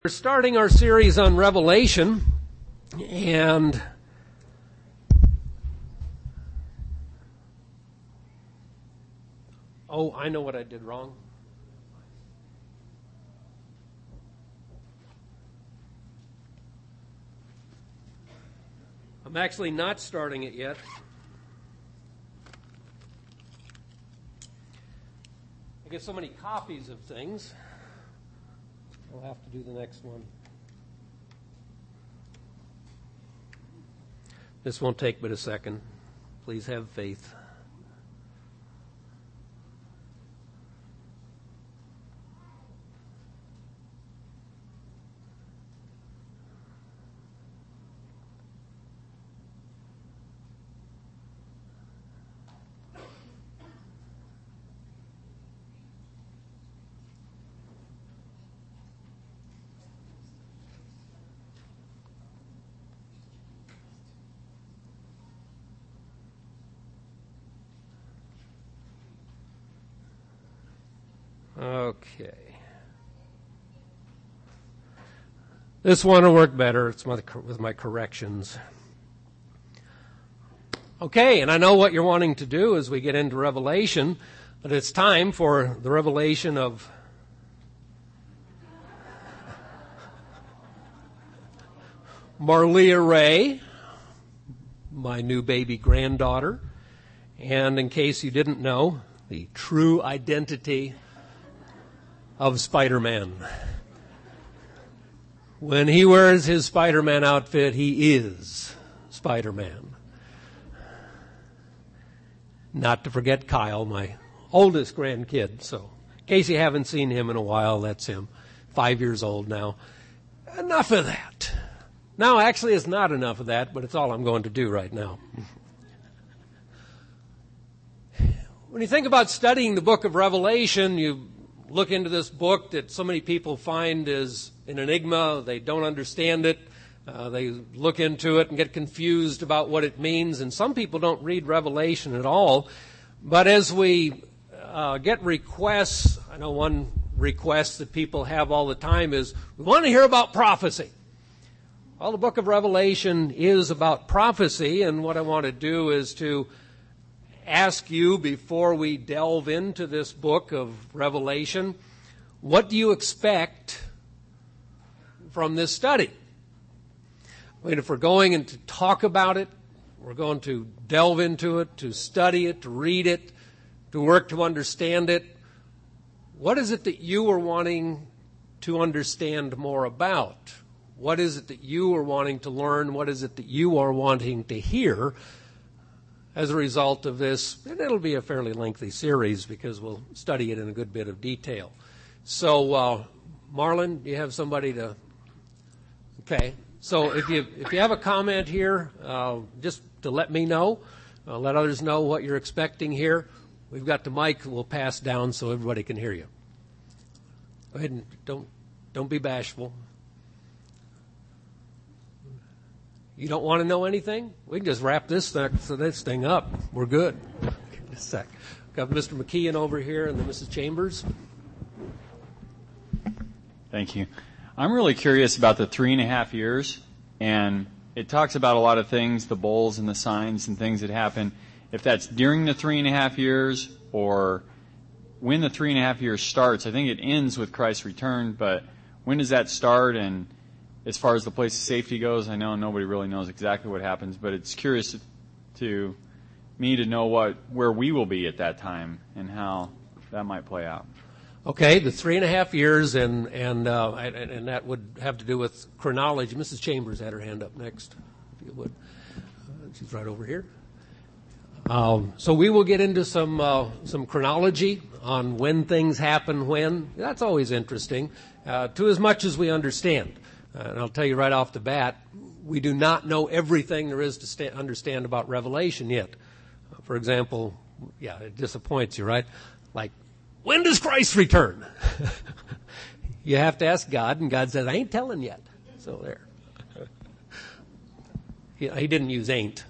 We're starting our series on Revelation, and I know what I did wrong. I'm actually not starting it yet. I get so many copies of things. I'll have to do the next one. This won't take but a second. Please have faith. Okay. This one will work better. It's with my corrections. Okay, and I know what you're wanting to do as we get into Revelation, but it's time for the revelation of Marlia Ray, my new baby granddaughter, and in case you didn't know, the true identity of Spider-Man. When he wears his Spider-Man outfit, he is Spider-Man. Not to forget Kyle, my oldest grandkid. So, in case you haven't seen him in a while, that's him. 5 years old now. Enough of that. No, actually, it's not enough of that, but it's all I'm going to do right now. When you think about studying the book of Revelation, you look into this book that so many people find is an enigma. They don't understand it. They look into it and get confused about what it means. And some people don't read Revelation at all. But as we get requests, I know one request that people have all the time is, we want to hear about prophecy. Well, the book of Revelation is about prophecy. And what I want to do is to ask you, before we delve into this book of Revelation, what do you expect from this study? I mean, if we're going to talk about it, we're going to delve into it, to study it, to read it, to work to understand it, what is it that you are wanting to understand more about? What is it that you are wanting to learn? What is it that you are wanting to hear as a result of this? And it'll be a fairly lengthy series because we'll study it in a good bit of detail. So, Marlon, do you have somebody to? Okay. So if you have a comment here, just to let me know, let others know what you're expecting here. We've got the mic we'll pass down so everybody can hear you. Go ahead and don't be bashful. You don't want to know anything? We can just wrap this thing up. We're good. Just a sec. Got Mr. McKeon over here and then Mrs. Chambers. Thank you. I'm really curious about the 3.5 years, and it talks about a lot of things, the bowls and the signs and things that happen. If that's during the 3.5 years or when the 3.5 years starts, I think it ends with Christ's return, but when does that start? And as far as the place of safety goes, I know nobody really knows exactly what happens, but it's curious to me to know where we will be at that time and how that might play out. Okay, the 3.5 years, and that would have to do with chronology. Mrs. Chambers had her hand up next, if you would. She's right over here. So we will get into some chronology on when things happen when. That's always interesting, to as much as we understand. And I'll tell you right off the bat, we do not know everything there is to understand about Revelation yet. For example, yeah, it disappoints you, right? Like, when does Christ return? You have to ask God, and God says, I ain't telling yet. So there. He didn't use ain't.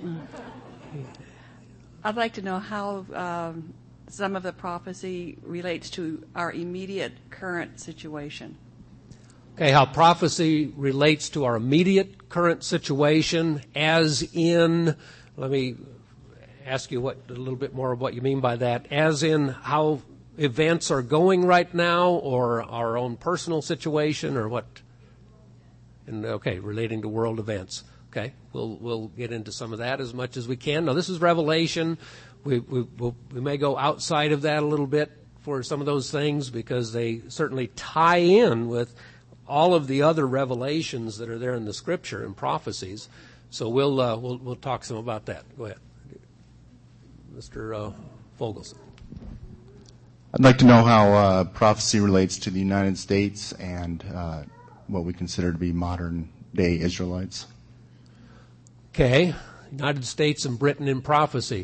I'd like to know how some of the prophecy relates to our immediate current situation. Okay, how prophecy relates to our immediate current situation, as in, let me ask you a little bit more of what you mean by that, as in how events are going right now, or our own personal situation, or what? And okay, relating to world events. Okay, we'll get into some of that as much as we can. Now, this is Revelation. We may go outside of that a little bit for some of those things because they certainly tie in with all of the other revelations that are there in the Scripture and prophecies. So we'll talk some about that. Go ahead, Mr. Fogelson. I'd like to know how prophecy relates to the United States and what we consider to be modern-day Israelites. Okay, United States and Britain in prophecy.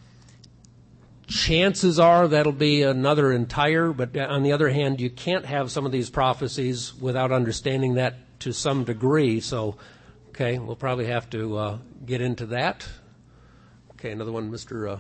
Chances are that'll be another entire, but on the other hand, you can't have some of these prophecies without understanding that to some degree. So, okay, we'll probably have to get into that. Okay, another one, Mr.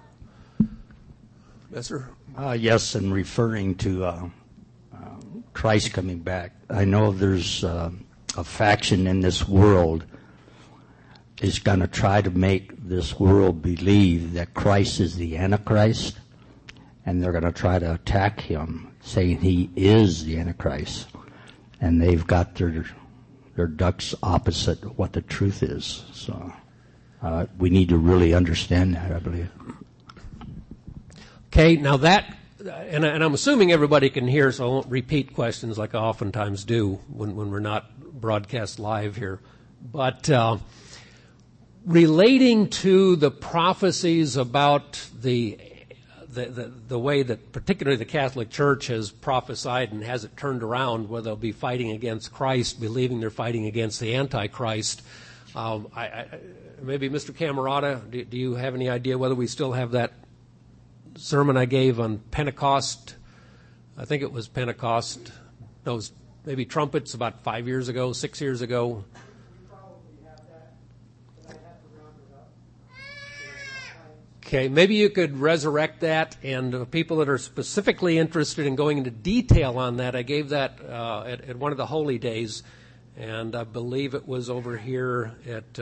Messer. Yes, and referring to Christ coming back, I know there's a faction in this world is going to try to make this world believe that Christ is the Antichrist, and they're going to try to attack him, saying he is the Antichrist. And they've got their ducks opposite what the truth is. So we need to really understand that, I believe. Okay, now that, and I'm assuming everybody can hear, so I won't repeat questions like I oftentimes do when we're not broadcast live here. But relating to the prophecies about the way that particularly the Catholic Church has prophesied and has it turned around, where they'll be fighting against Christ, believing they're fighting against the Antichrist. Maybe Mr. Camerata, do you have any idea whether we still have that sermon I gave on Pentecost? I think it was Pentecost. Those maybe trumpets about 5 years ago, 6 years ago. Okay, maybe you could resurrect that, and people that are specifically interested in going into detail on that, I gave that at one of the holy days, and I believe it was over here at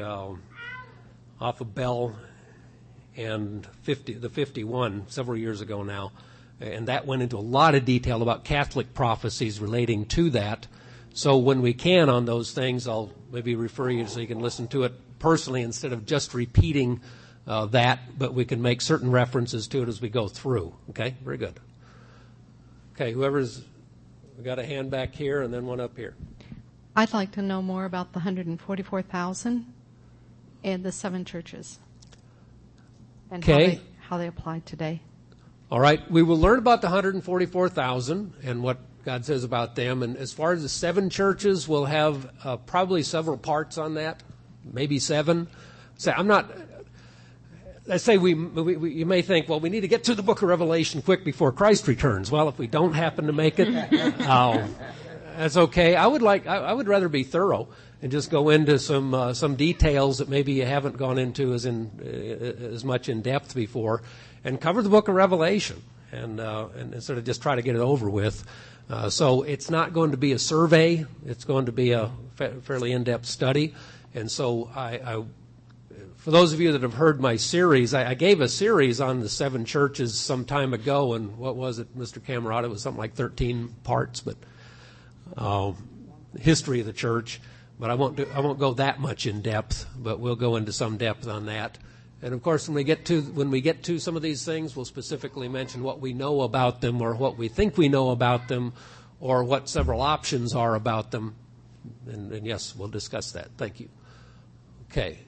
off of Bell and the 51 several years ago now, and that went into a lot of detail about Catholic prophecies relating to that. So when we can on those things, I'll maybe refer you so you can listen to it personally instead of just repeating that, but we can make certain references to it as we go through. Okay, very good. Okay, we got a hand back here and then one up here. I'd like to know more about the 144,000 and the 7 churches. And okay. How they apply today. All right, we will learn about the 144,000 and what God says about them. And as far as the 7 churches, we'll have probably several parts on that, maybe 7. So I'm not. Let's say you may think, well, we need to get to the book of Revelation quick before Christ returns. Well, if we don't happen to make it, that's okay. I would rather be thorough and just go into some details that maybe you haven't gone into as much in depth before, and cover the book of Revelation and sort of just try to get it over with. So it's not going to be a survey. It's going to be a fairly in-depth study. And so for those of you that have heard my series, I gave a series on the 7 churches some time ago, and what was it, Mr. Camerata? It was something like 13 parts, but history of the church. But I won't go that much in depth, but we'll go into some depth on that. And of course, when we get to some of these things, we'll specifically mention what we know about them, or what we think we know about them, or what several options are about them. And yes, we'll discuss that. Thank you. Okay.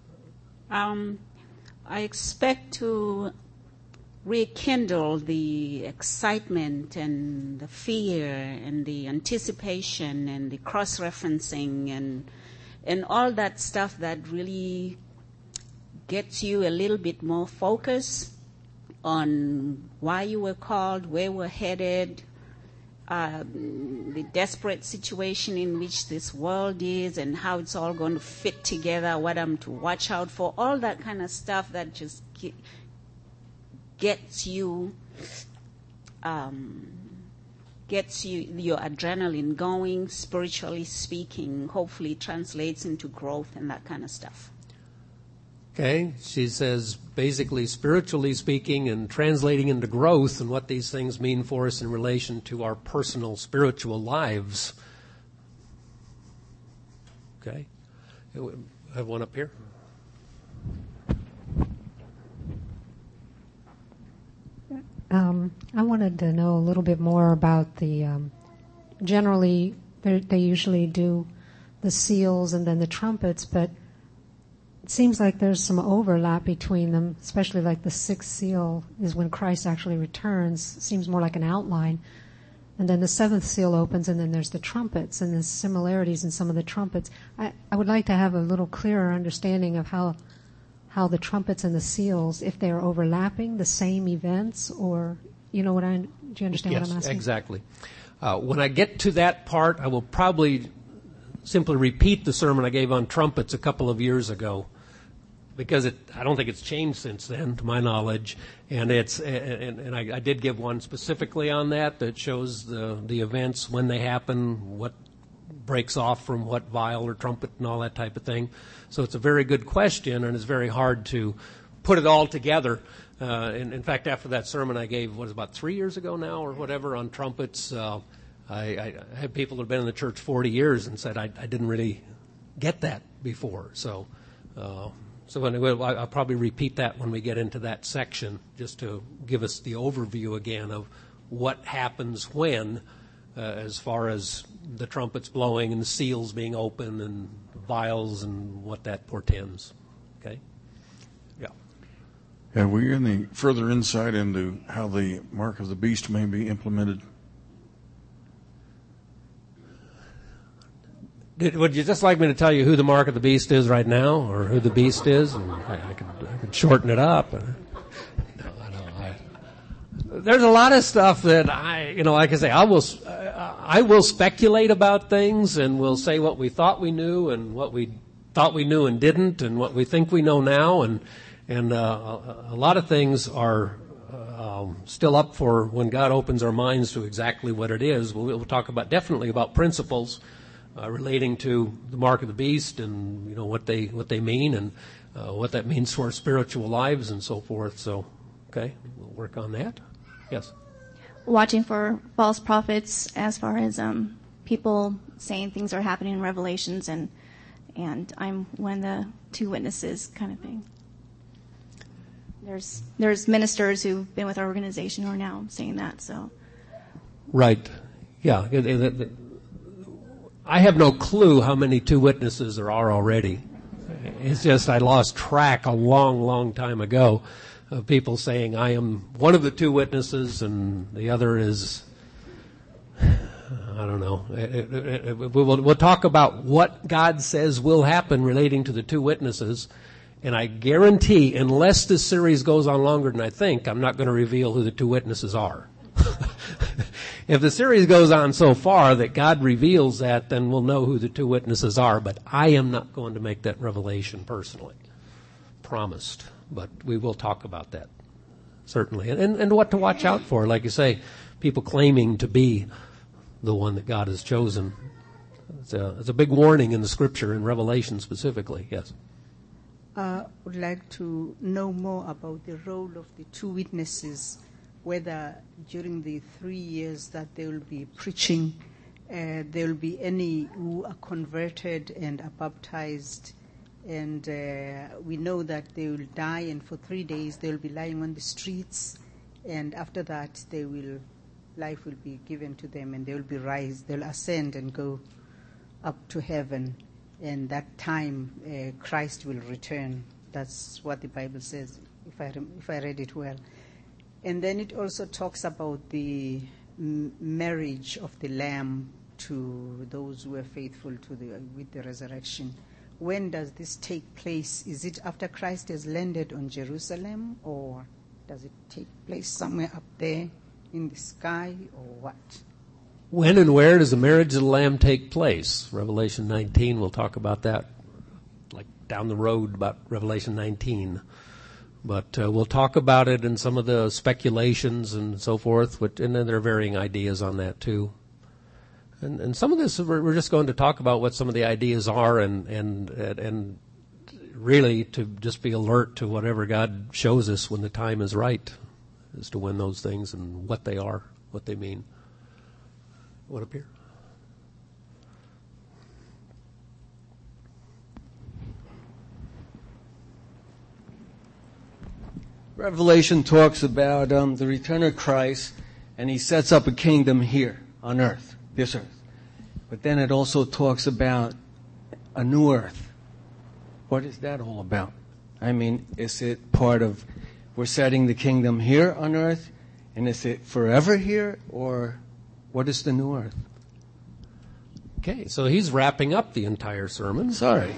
I expect to rekindle the excitement and the fear and the anticipation and the cross-referencing and all that stuff that really gets you a little bit more focused on why you were called, where we're headed, the desperate situation in which this world is and how it's all going to fit together, what I'm to watch out for, all that kind of stuff that just gets you gets your adrenaline going, spiritually speaking, hopefully translates into growth and that kind of stuff. Okay, she says basically spiritually speaking and translating into growth and what these things mean for us in relation to our personal spiritual lives. Okay, I have one up here. I wanted to know a little bit more about the, generally they usually do the seals and then the trumpets, but it seems like there's some overlap between them, especially like the sixth seal is when Christ actually returns. It seems more like an outline. And then the seventh seal opens, and then there's the trumpets, and there's similarities in some of the trumpets. I would like to have a little clearer understanding of how the trumpets and the seals, if they're overlapping, the same events, or, do you understand what I'm asking? Yes, exactly. When I get to that part, I will probably simply repeat the sermon I gave on trumpets a couple of years ago, because I don't think it's changed since then, to my knowledge. And I did give one specifically on that shows the events, when they happen, what breaks off from what vial or trumpet and all that type of thing. So it's a very good question, and it's very hard to put it all together. In fact, after that sermon I gave, about 3 years ago now or whatever, on trumpets, I had people that have been in the church 40 years and said, I didn't really get that before. So anyway, I'll probably repeat that when we get into that section, just to give us the overview again of what happens when, as far as the trumpets blowing and the seals being open and vials and what that portends. Okay? Yeah. Have we any further insight into how the mark of the beast may be implemented? Would you just like me to tell you who the mark of the beast is right now, or who the beast is? And I could shorten it up. There's a lot of stuff that like I say, I will speculate about things, and we'll say what we thought we knew and what we thought we knew and didn't, and what we think we know now, and a lot of things are still up for when God opens our minds to exactly what it is. We'll talk definitely about principles relating to the mark of the beast, and what they mean, and what that means for our spiritual lives and so forth. So, okay, we'll work on that. Yes. Watching for false prophets, as far as people saying things are happening in Revelations, and I'm one of the two witnesses, kind of thing. There's ministers who've been with our organization who are now saying that. So. Right. Yeah. I have no clue how many two witnesses there are already. It's just I lost track a long, long time ago of people saying I am one of the two witnesses and the other is, I don't know. We'll talk about what God says will happen relating to the two witnesses, and I guarantee, unless this series goes on longer than I think, I'm not going to reveal who the two witnesses are. If the series goes on so far that God reveals that, then we'll know who the two witnesses are, but I am not going to make that revelation personally. Promised. But we will talk about that, certainly. And what to watch out for, like you say, people claiming to be the one that God has chosen. It's a big warning in the Scripture, in Revelation specifically. Yes. I would like to know more about the role of the two witnesses, whether during the 3 years that they will be preaching, there will be any who are converted and are baptized. And we know that they will die, and for 3 days they will be lying on the streets. And after that, life will be given to them, and they will be raised. They'll ascend and go up to heaven. And that time, Christ will return. That's what the Bible says, if I read it well. And then it also talks about the marriage of the Lamb to those who are faithful with the resurrection. When does this take place? Is it after Christ has landed on Jerusalem, or does it take place somewhere up there in the sky, or what? When and where does the marriage of the Lamb take place? Revelation 19, we'll talk about that like down the road, about Revelation 19. But we'll talk about it and some of the speculations and so forth, and then there are varying ideas on that too. And some of this, we're just going to talk about what some of the ideas are and really to just be alert to whatever God shows us when the time is right as to when those things and what they are, what they mean. What up here? Revelation talks about the return of Christ, and he sets up a kingdom here on earth, this earth. But then it also talks about a new earth. What is that all about? I mean, is it part of we're setting the kingdom here on earth, and is it forever here, or what is the new earth? Okay, so he's wrapping up the entire sermon. Sorry.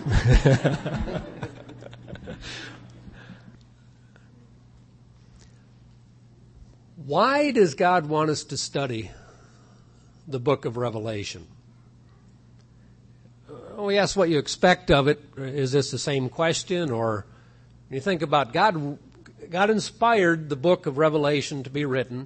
Why does God want us to study the book of Revelation? We ask what you expect of it. Is this the same question? Or when you think about God inspired the book of Revelation to be written,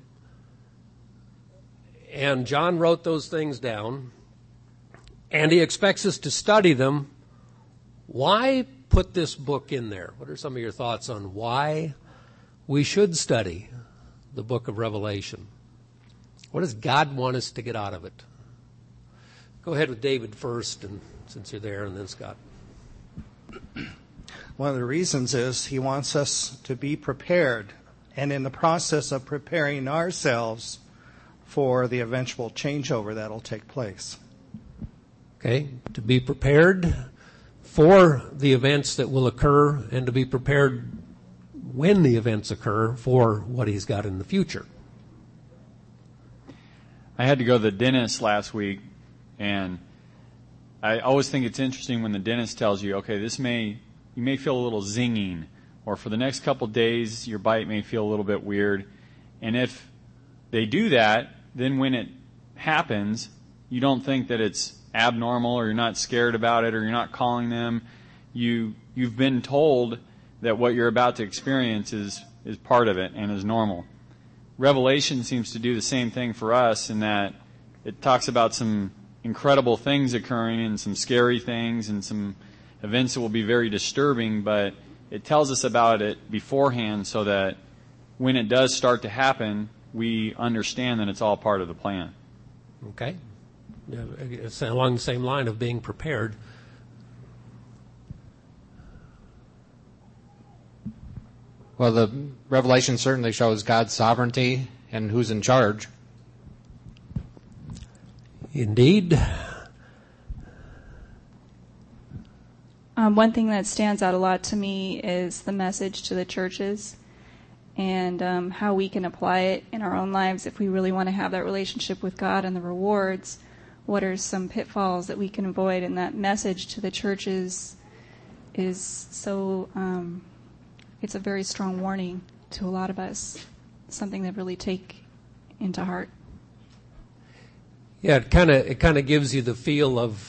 and John wrote those things down, and he expects us to study them. Why put this book in there? What are some of your thoughts on why we should study the book of Revelation? What does God want us to get out of it? Go ahead with David first, and since you're there, and then Scott. One of the reasons is he wants us to be prepared, and in the process of preparing ourselves for the eventual changeover that will take place. Okay, to be prepared for the events that will occur, and to be prepared when the events occur for what he's got in the future. I had to go to the dentist last week, and I always think it's interesting when the dentist tells you, okay, you may feel a little zinging, or for the next couple days your bite may feel a little bit weird. And if they do that, then when it happens, you don't think that it's abnormal, or you're not scared about it, or you're not calling them. You've been told that what you're about to experience is part of it and is normal. Revelation seems to do the same thing for us in that it talks about some incredible things occurring and some scary things and some events that will be very disturbing, but it tells us about it beforehand so that when it does start to happen, we understand that it's all part of the plan. Okay. It's along the same line of being prepared. Well, the Revelation certainly shows God's sovereignty and who's in charge. Indeed. One thing that stands out a lot to me is the message to the churches and how we can apply it in our own lives if we really want to have that relationship with God and the rewards. What are some pitfalls that we can avoid? And that message to the churches is so... it's a very strong warning to a lot of us, something that really take into heart. Yeah, it kind of gives you the feel of,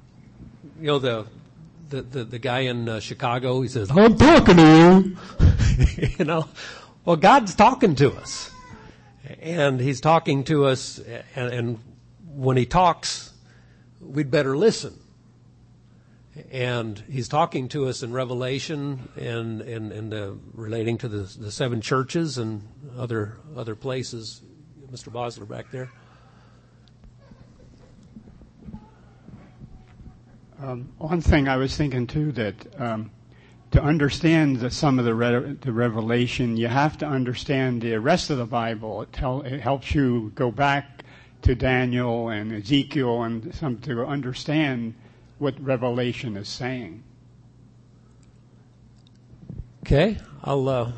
the guy in Chicago. He says, "I'm talking to you." Well, God's talking to us, and He's talking to us, and when He talks, we'd better listen. And He's talking to us in Revelation and relating to the seven churches and other places. Mr. Bosler back there. One thing I was thinking too, that to understand some of the Revelation, you have to understand the rest of the Bible. It helps you go back to Daniel and Ezekiel and to understand what Revelation is saying. Okay, I'll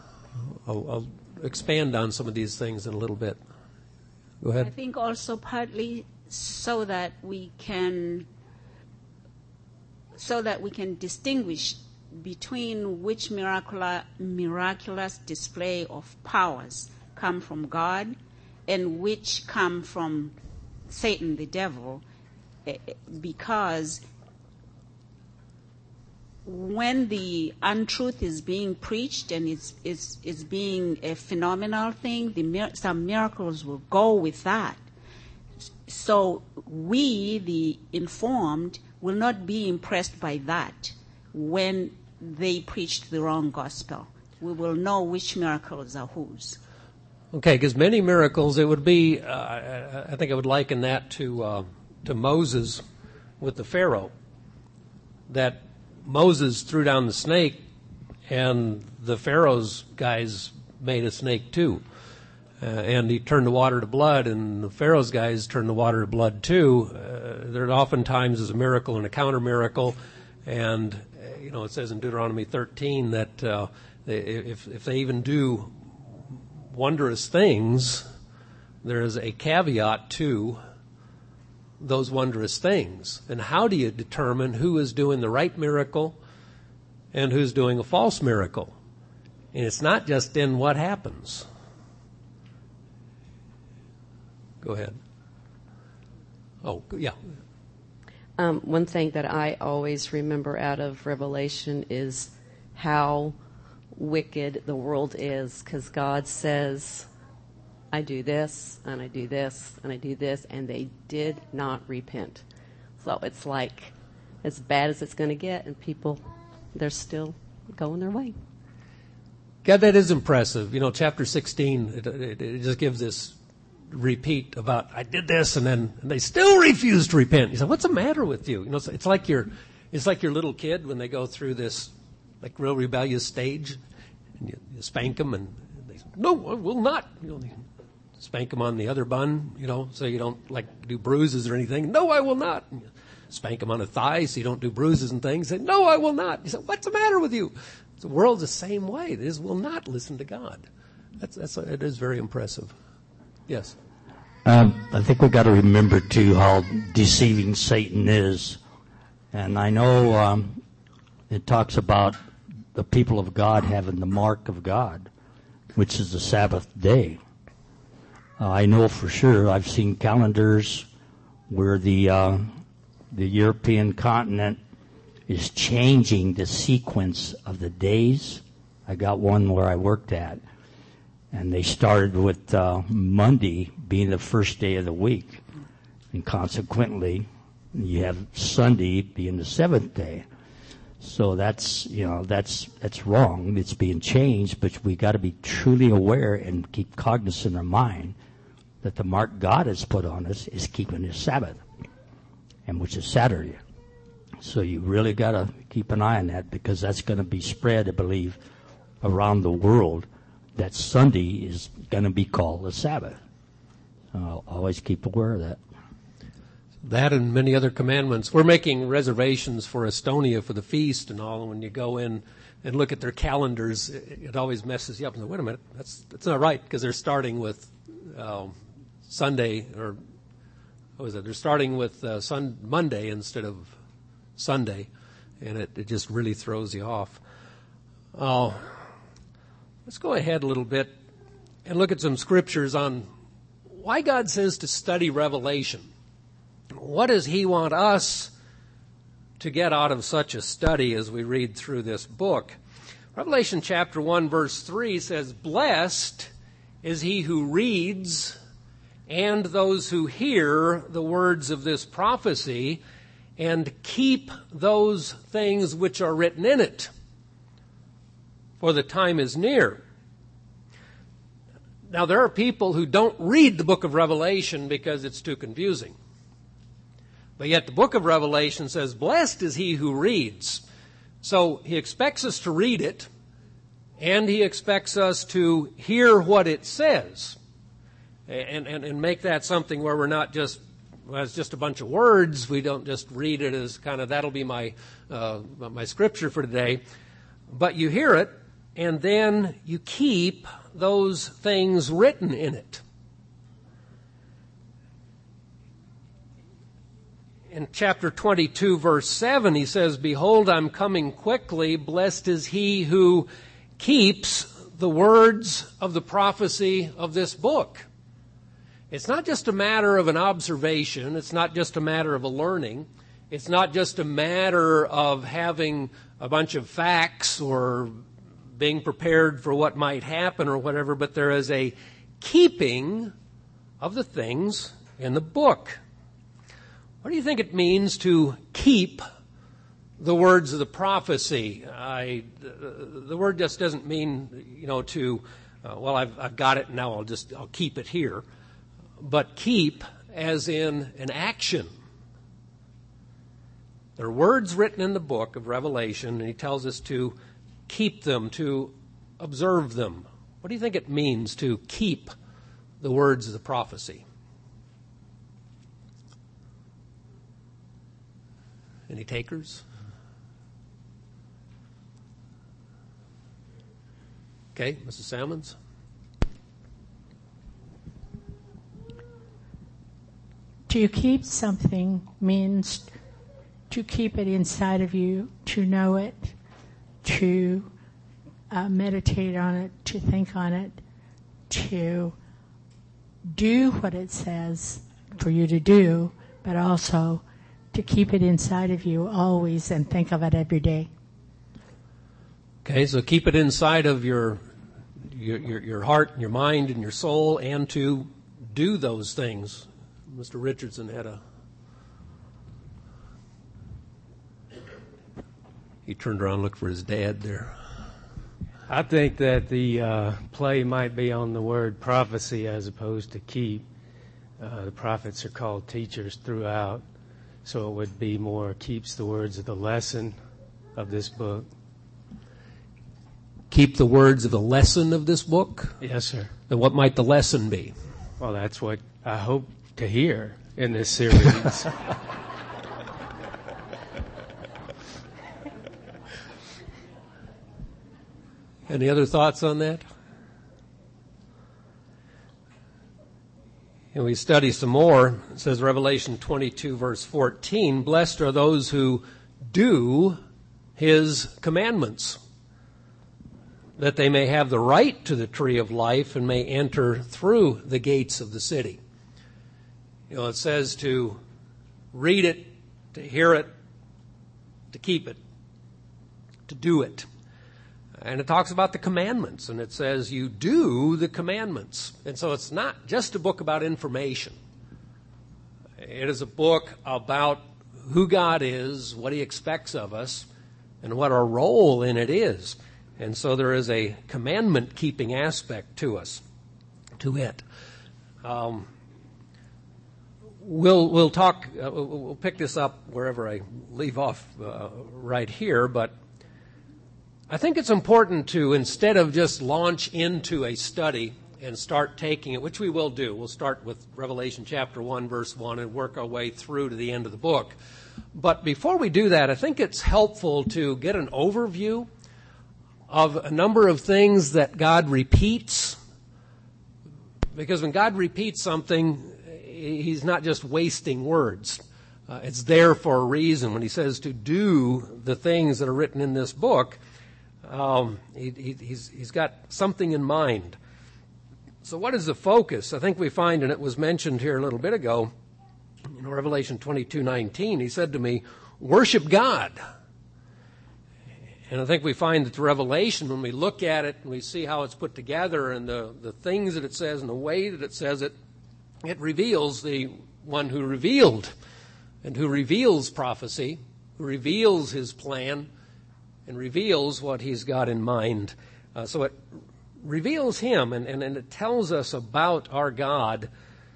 expand on some of these things in a little bit. Go ahead. I think also partly so that we can distinguish between which miraculous display of powers come from God and which come from Satan, the devil, because when the untruth is being preached and it's being a phenomenal thing, some miracles will go with that. So we, the informed, will not be impressed by that when they preached the wrong gospel. We will know which miracles are whose. Okay, because many miracles, it would be, I think I would liken that to Moses with the Pharaoh. That Moses threw down the snake, and the Pharaoh's guys made a snake too. And he turned the water to blood, and the Pharaoh's guys turned the water to blood too. There oftentimes is a miracle and a counter miracle. And, it says in Deuteronomy 13 that if they even do wondrous things, there is a caveat to those wondrous things. And how do you determine who is doing the right miracle and who's doing a false miracle? And it's not just in what happens. Go ahead. Oh, yeah. One thing that I always remember out of Revelation is how wicked the world is, because God says, I do this, and I do this, and I do this, and they did not repent. So it's like as bad as it's going to get, and people, they're still going their way. God, that is impressive. Chapter 16, it just gives this repeat about, I did this, and they still refuse to repent. You say, what's the matter with you? It's like your little kid when they go through this like real rebellious stage, and you spank them, and they say, no, I will not. Spank them on the other bun, so you don't like do bruises or anything. No, I will not. And you spank them on the thigh so you don't do bruises and things. Say, no, I will not. You say, what's the matter with you? The world's the same way. It is will not listen to God. It is very impressive. Yes. I think we've got to remember, too, how deceiving Satan is. And I know it talks about the people of God having the mark of God, which is the Sabbath day. I know for sure I've seen calendars where the European continent is changing the sequence of the days. I got one where I worked at, and they started with Monday being the first day of the week, and consequently you have Sunday being the seventh day. So that's wrong. It's being changed, but we got to be truly aware and keep cognizant in our mind that the mark God has put on us is keeping His Sabbath, and which is Saturday. So you really got to keep an eye on that, because that's going to be spread, I believe, around the world, that Sunday is going to be called the Sabbath. So always keep aware of that. That and many other commandments. We're making reservations for Estonia for the feast and all, and when you go in and look at their calendars, it always messes you up. And wait a minute, that's not right, because they're starting with Sunday, or what was it? They're starting with Monday instead of Sunday, and it just really throws you off. Let's go ahead a little bit and look at some scriptures on why God says to study Revelation. What does He want us to get out of such a study as we read through this book? Revelation chapter 1 verse 3 says, "Blessed is he who reads and those who hear the words of this prophecy and keep those things which are written in it, for the time is near." Now, there are people who don't read the book of Revelation because it's too confusing. But yet the book of Revelation says, blessed is he who reads. So He expects us to read it, and He expects us to hear what it says, and make that something where we're not just, well, it's just a bunch of words. We don't just read it as kind of, that'll be my scripture for today. But you hear it, and then you keep those things written in it. In chapter 22, verse 7, He says, "Behold, I'm coming quickly. Blessed is he who keeps the words of the prophecy of this book." It's not just a matter of an observation. It's not just a matter of a learning. It's not just a matter of having a bunch of facts or being prepared for what might happen or whatever, but there is a keeping of the things in the book. What do you think it means to keep the words of the prophecy? The word just doesn't mean, I've got it, now I'll keep it here. But keep as in an action. There are words written in the book of Revelation, and he tells us to keep them, to observe them. What do you think it means to keep the words of the prophecy? Any takers? Okay, Mrs. Salmons? To keep something means to keep it inside of you, to know it, to meditate on it, to think on it, to do what it says for you to do, but also to keep it inside of you always and think of it every day. Okay, so keep it inside of your heart and your mind and your soul, and to do those things. Mr. Richardson had he turned around and looked for his dad there. I think that the play might be on the word prophecy as opposed to keep. The prophets are called teachers throughout, so it would be more keeps the words of the lesson of this book. Keep the words of the lesson of this book? Yes, sir. And what might the lesson be? Well, that's what I hope to hear in this series. Any other thoughts on that? And we study some more. It says Revelation 22 verse 14, blessed are those who do his commandments, that they may have the right to the tree of life and may enter through the gates of the city. It says to read it, to hear it, to keep it, to do it. And it talks about the commandments, and it says you do the commandments. And so it's not just a book about information. It is a book about who God is, what he expects of us, and what our role in it is. And so there is a commandment-keeping aspect to us, to it. We'll talk. We'll pick this up wherever I leave off right here. But I think it's important to, instead of just launch into a study and start taking it, which we will do. We'll start with Revelation chapter 1, verse 1, and work our way through to the end of the book. But before we do that, I think it's helpful to get an overview of a number of things that God repeats. Because when God repeats something, he's not just wasting words. It's there for a reason. When he says to do the things that are written in this book, he's got something in mind. So what is the focus? I think we find, and it was mentioned here a little bit ago, in Revelation 22:19, he said to me, worship God. And I think we find that the Revelation, when we look at it and we see how it's put together and the things that it says and the way that it says it, it reveals the one who revealed and who reveals prophecy, who reveals his plan and reveals what he's got in mind. So it reveals him and it tells us about our God.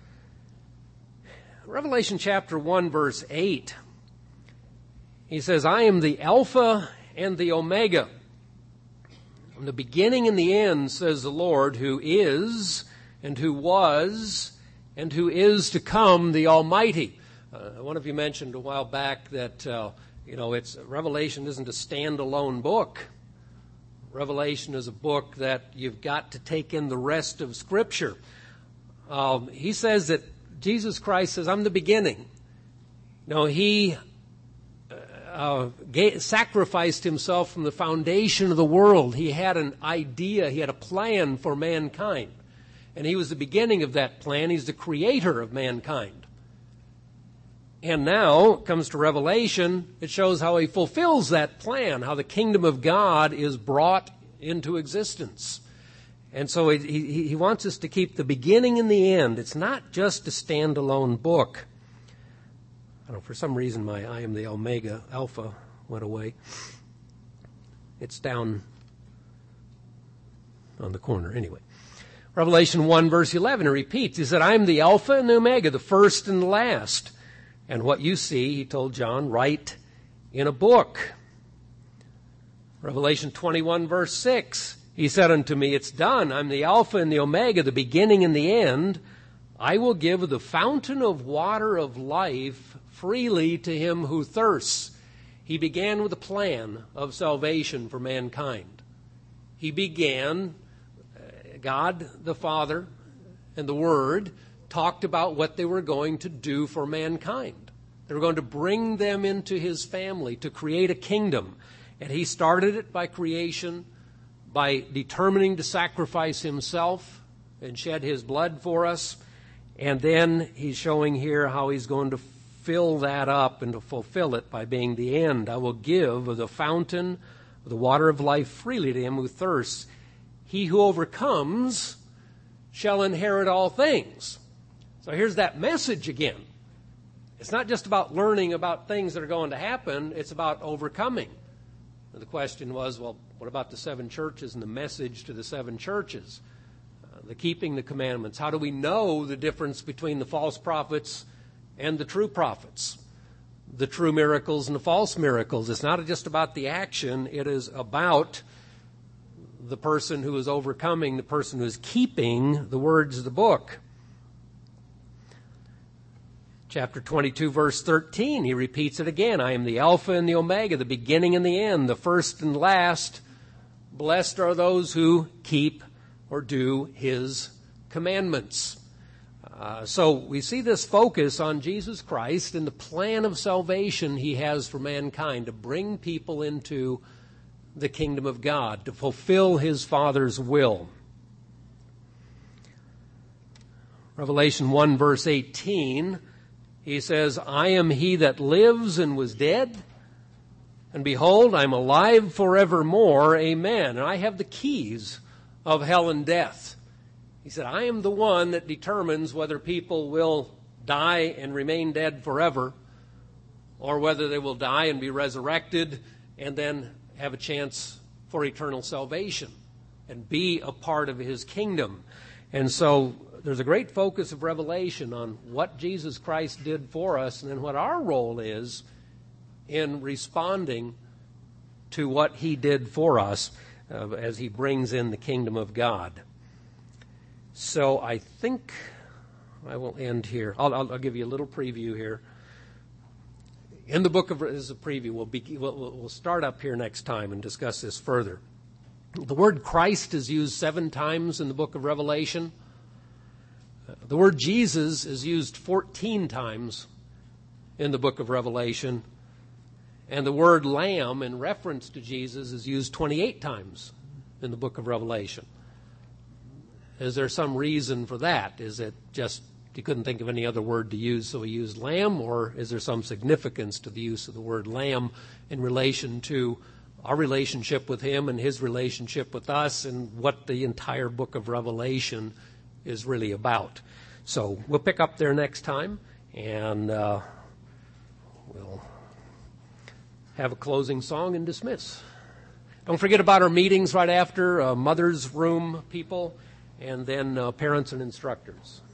Revelation chapter 1, verse 8, he says, I am the Alpha and the Omega. From the beginning and the end, says the Lord, who is and who was and who is to come, the Almighty. One of you mentioned a while back that Revelation isn't a standalone book. Revelation is a book that you've got to take in the rest of Scripture. He says that Jesus Christ says, I'm the beginning. He sacrificed himself from the foundation of the world. He had an idea, he had a plan for mankind. And he was the beginning of that plan. He's the creator of mankind. And now it comes to Revelation. It shows how he fulfills that plan, how the kingdom of God is brought into existence. And so he wants us to keep the beginning and the end. It's not just a standalone book. I don't know, for some reason my I am the Omega Alpha went away. It's down on the corner anyway. Revelation 1 verse 11, it repeats. He said, I am the Alpha and the Omega, the first and the last. And what you see, he told John, write in a book. Revelation 21 verse 6, he said unto me, it's done. I'm the Alpha and the Omega, the beginning and the end. I will give the fountain of water of life freely to him who thirsts. He began with a plan of salvation for mankind. He began, God the Father and the Word talked about what they were going to do for mankind. They were going to bring them into his family to create a kingdom. And he started it by creation, by determining to sacrifice himself and shed his blood for us. And then he's showing here how he's going to fill that up and to fulfill it by being the end. I will give of the fountain of the water of life freely to him who thirsts. He who overcomes shall inherit all things. So here's that message again. It's not just about learning about things that are going to happen. It's about overcoming. And the question was, well, what about the 7 churches and the message to the 7 churches? The keeping the commandments. How do we know the difference between the false prophets and the true prophets? The true miracles and the false miracles. It's not just about the action. It is about the person who is overcoming, the person who is keeping the words of the book. Chapter 22, verse 13, he repeats it again. I am the Alpha and the Omega, the beginning and the end, the first and last. Blessed are those who keep or do his commandments. So we see this focus on Jesus Christ and the plan of salvation he has for mankind to bring people into the kingdom of God, to fulfill his Father's will. Revelation 1 verse 18, he says, I am he that lives and was dead, and behold, I am alive forevermore, amen. And I have the keys of hell and death. He said, I am the one that determines whether people will die and remain dead forever, or whether they will die and be resurrected and then have a chance for eternal salvation and be a part of his kingdom. And so there's a great focus of Revelation on what Jesus Christ did for us and then what our role is in responding to what he did for us as he brings in the kingdom of God. So I think I will end here. I'll give you a little preview here. In the book of, this is a preview, we'll start up here next time and discuss this further. The word Christ is used 7 times in the book of Revelation. The word Jesus is used 14 times in the book of Revelation. And the word Lamb, in reference to Jesus, is used 28 times in the book of Revelation. Is there some reason for that? Is it just he couldn't think of any other word to use, so he used Lamb? Or is there some significance to the use of the word Lamb in relation to our relationship with him and his relationship with us and what the entire book of Revelation is really about? So we'll pick up there next time, and we'll have a closing song and dismiss. Don't forget about our meetings right after, Mother's Room people, and then parents and instructors.